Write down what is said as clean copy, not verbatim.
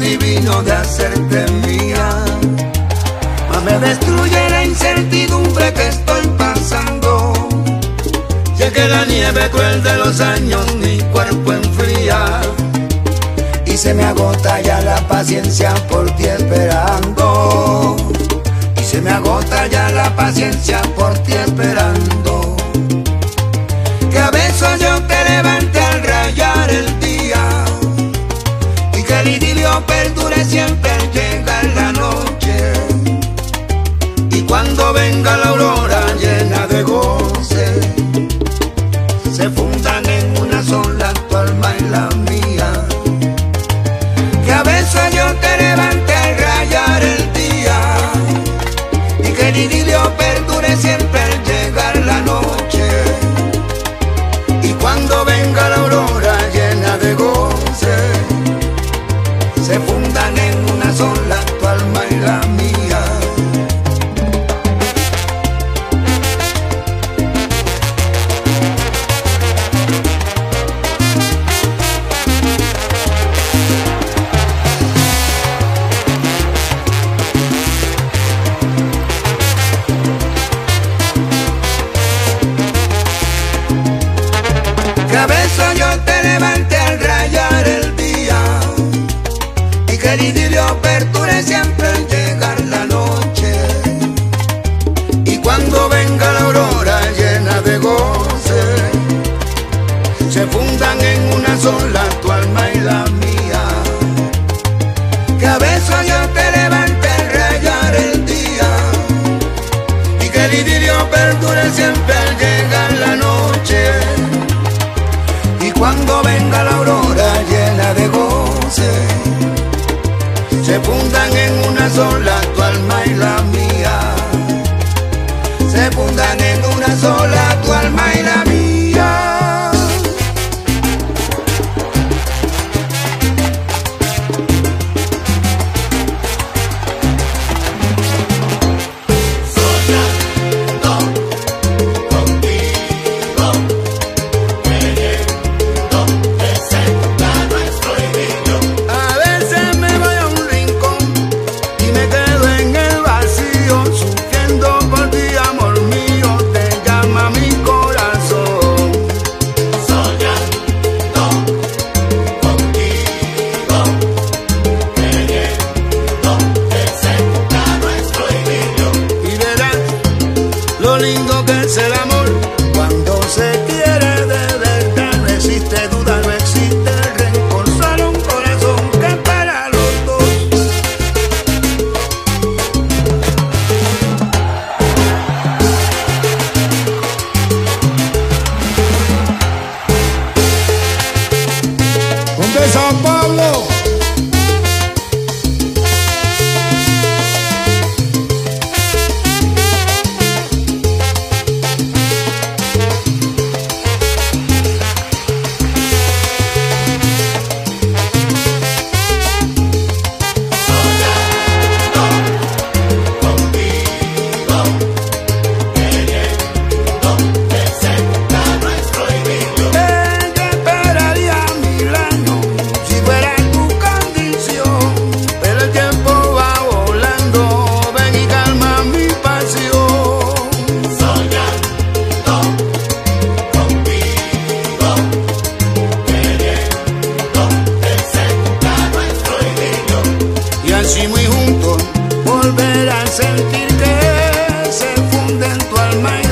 divino de hacerte mía. Mas me destruye la incertidumbre que estoy pasando. Ya que la nieve cruel de los años mi cuerpo enfría, y se me agota ya la paciencia por ti esperando. Y se me agota ya la paciencia por ti esperando. Que a besos yo te levante al rayar el día, y que el idilio perdure siempre al llegar la noche. Y cuando venga la aurora llena de goce, se fundan en una sola tu alma y la mía. Que a besos yo te levante al rayar el día, y que el idilio perdure siempre al llegar la noche. Y cuando venga la aurora llena de goce, se fundan en una sola tu alma y la mía. Que a besos yo te levante al rayar el día, y que el idilio perdure siempre al llegar la noche. Y cuando venga la aurora llena de goce, se fundan en una sola tu alma y la mía. Que a besos yo te levante al rayar el día, y que el idilio perdure siempre al llegar la noche. Y cuando venga la aurora llena de goce, se fundan en una sola tu alma y la mía. Se fundan en una sola tu alma y la mía. Lo lindo que es el amor cuando se quiere de verdad. No existe duda, no existe rencor, solo un corazón que es para los dos. ¿Dónde San Pablo? Así muy juntos volver a sentir que se funde en tu alma.